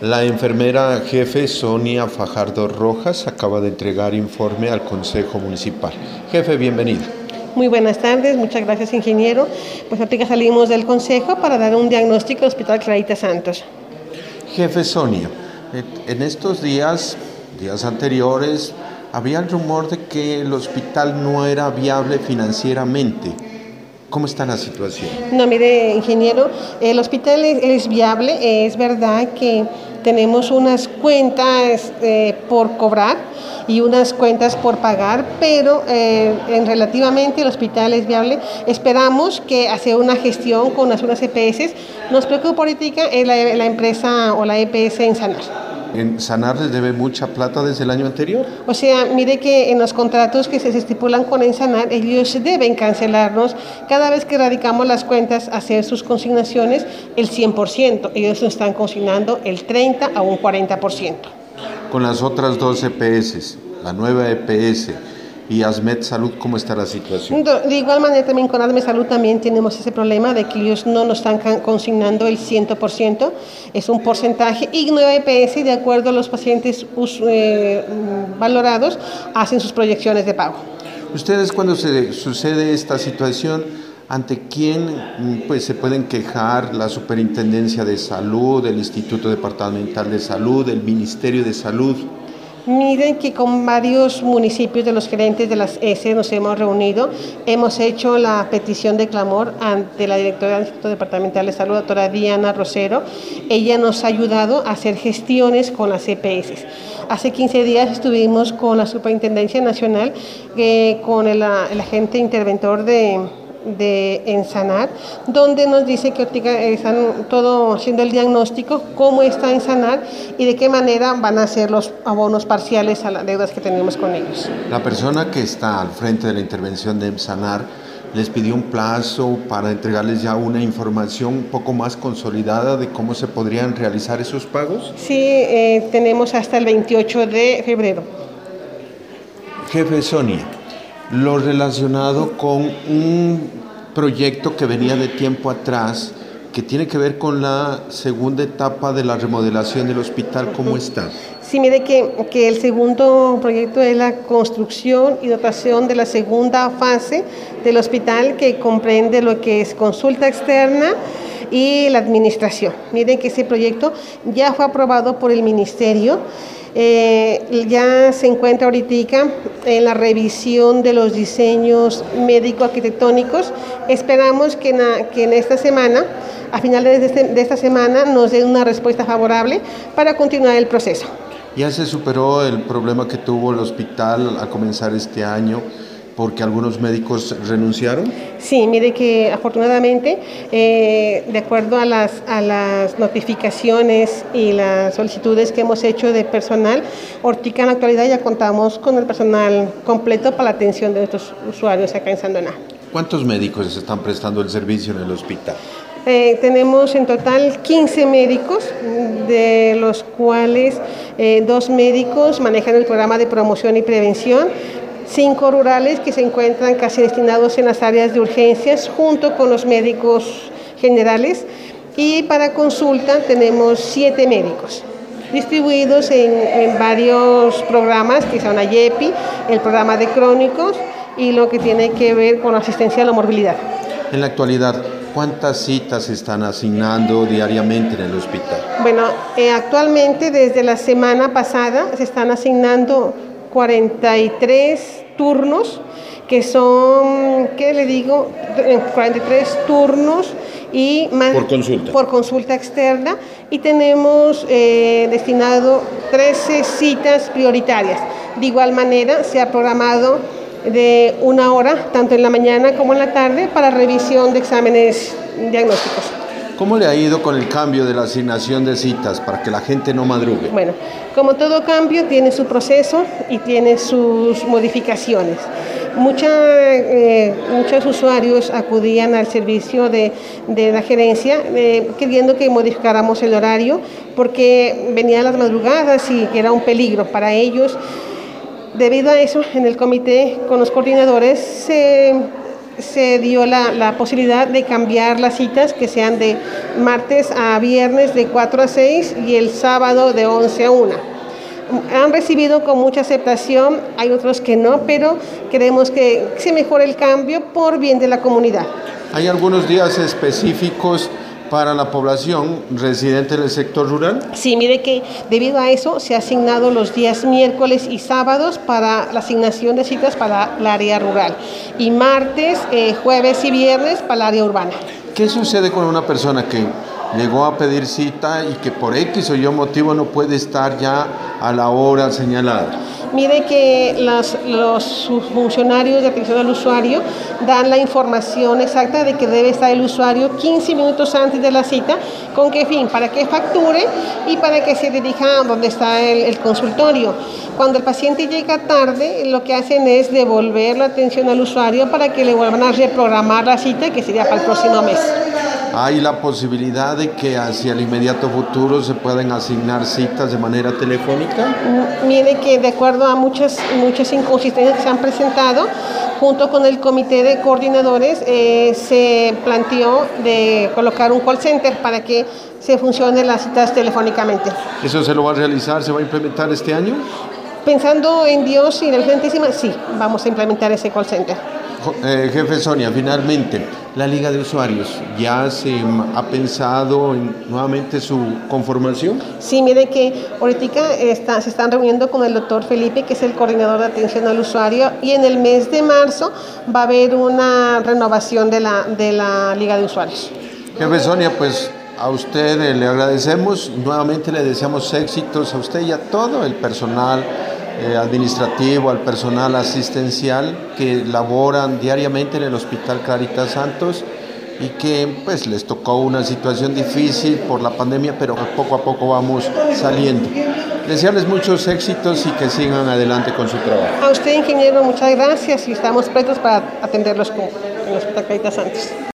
La enfermera jefe Sonia Fajardo Rojas acaba de entregar informe al Consejo Municipal. Jefe, bienvenida. Muy buenas tardes, muchas gracias, ingeniero. Pues ahorita salimos del Consejo para dar un diagnóstico al Hospital Clarita Santos. Jefe Sonia, en estos días anteriores, había el rumor de que el hospital no era viable financieramente. ¿Cómo está la situación? No, mire, ingeniero, el hospital es viable. Es verdad que tenemos unas cuentas por cobrar y unas cuentas por pagar, pero relativamente el hospital es viable. Esperamos que hacer una gestión con unas EPS. Nos preocupa ahorita la empresa o la EPS en Sanar. ¿En Sanar les debe mucha plata desde el año anterior? O sea, mire que en los contratos que se estipulan con Ensanar, ellos deben cancelarnos cada vez que radicamos las cuentas, hacer sus consignaciones el 100%. Ellos nos están consignando el 30 a un 40%. Con las otras dos EPS, la nueva EPS y ASMED Salud, ¿cómo está la situación? De igual manera, también con ASMED Salud también tenemos ese problema de que ellos no nos están consignando el 100%, es un porcentaje, y nueva EPS, de acuerdo a los pacientes valorados, hacen sus proyecciones de pago. Ustedes, cuando se sucede esta situación, ¿ante quién se pueden quejar? ¿La Superintendencia de Salud, el Instituto Departamental de Salud, el Ministerio de Salud? Miren que con varios municipios de los gerentes de las ESE nos hemos reunido, hemos hecho la petición de clamor ante la directora del Instituto Departamental de Salud, doctora Diana Rosero. Ella nos ha ayudado a hacer gestiones con las EPS. Hace 15 días estuvimos con la Superintendencia Nacional, con el agente interventor de Ensanar, donde nos dice que están todo haciendo el diagnóstico, cómo está Ensanar y de qué manera van a hacer los abonos parciales a las deudas que tenemos con ellos. La persona que está al frente de la intervención de Ensanar les pidió un plazo para entregarles ya una información un poco más consolidada de cómo se podrían realizar esos pagos. Sí, tenemos hasta el 28 de febrero. Jefe Sonia, lo relacionado con un proyecto que venía de tiempo atrás, que tiene que ver con la segunda etapa de la remodelación del hospital, ¿cómo está? Sí, mire que el segundo proyecto es la construcción y dotación de la segunda fase del hospital, que comprende lo que es consulta externa y la administración. Miren que ese proyecto ya fue aprobado por el ministerio. Ya se encuentra ahorita en la revisión de los diseños médico-arquitectónicos. Esperamos que en esta semana, a finales de esta semana, nos den una respuesta favorable para continuar el proceso. ¿Ya se superó el problema que tuvo el hospital al comenzar este año, porque algunos médicos renunciaron? Sí, mire que afortunadamente, de acuerdo a las notificaciones y las solicitudes que hemos hecho de personal, ahorita en la actualidad ya contamos con el personal completo para la atención de nuestros usuarios acá en Sandoná. ¿Cuántos médicos están prestando el servicio en el hospital? Tenemos en total 15 médicos, de los cuales 2 médicos manejan el programa de promoción y prevención, 5 rurales que se encuentran casi destinados en las áreas de urgencias junto con los médicos generales, y para consulta tenemos 7 médicos distribuidos en varios programas, que son AYEPI, el programa de crónicos y lo que tiene que ver con asistencia a la morbilidad. En la actualidad, ¿cuántas citas se están asignando diariamente en el hospital? Bueno, actualmente desde la semana pasada se están asignando 43 turnos, que son, ¿qué le digo? 43 turnos y más por consulta externa, y tenemos destinado 13 citas prioritarias. De igual manera, se ha programado de 1 hora, tanto en la mañana como en la tarde, para revisión de exámenes diagnósticos. ¿Cómo le ha ido con el cambio de la asignación de citas para que la gente no madrugue? Bueno, como todo cambio tiene su proceso y tiene sus modificaciones. Muchos usuarios acudían al servicio de la gerencia queriendo que modificáramos el horario porque venían las madrugadas y era un peligro para ellos. Debido a eso, en el comité con los coordinadores se se dio la posibilidad de cambiar las citas, que sean de martes a viernes de 4 a 6 y el sábado de 11 a 1. Han recibido con mucha aceptación, hay otros que no, pero queremos que se mejore el cambio por bien de la comunidad. ¿Hay algunos días específicos para la población residente del sector rural? Sí, mire que debido a eso se ha asignado los días miércoles y sábados para la asignación de citas para el área rural y martes, jueves y viernes para el área urbana. ¿Qué sucede con una persona que llegó a pedir cita y que por X o Y motivo no puede estar ya a la hora señalada? Mire que los funcionarios de atención al usuario dan la información exacta de que debe estar el usuario 15 minutos antes de la cita. ¿Con qué fin? Para que facture y para que se dirija a donde está el consultorio. Cuando el paciente llega tarde, lo que hacen es devolver la atención al usuario para que le vuelvan a reprogramar la cita, que sería para el próximo mes. ¿Hay la posibilidad de que hacia el inmediato futuro se puedan asignar citas de manera telefónica? Mire que de acuerdo a muchas inconsistencias que se han presentado, junto con el comité de coordinadores se planteó de colocar un call center para que se funcionen las citas telefónicamente. ¿Eso se lo va a realizar, se va a implementar este año? Pensando en Dios y en la Santísima, sí, vamos a implementar ese call center. Jefe Sonia, finalmente, la Liga de Usuarios, ¿ya se ha pensado en nuevamente su conformación? Sí, mire que ahorita se están reuniendo con el doctor Felipe, que es el coordinador de atención al usuario, y en el mes de marzo va a haber una renovación de la Liga de Usuarios. Jefe Sonia, pues a usted le agradecemos, nuevamente le deseamos éxitos a usted y a todo el personal administrativo, al personal asistencial que laboran diariamente en el Hospital Caritas Santos y que pues les tocó una situación difícil por la pandemia, pero poco a poco vamos saliendo. Desearles muchos éxitos y que sigan adelante con su trabajo. A usted, ingeniero, muchas gracias y estamos prestos para atenderlos en el Hospital Caritas Santos.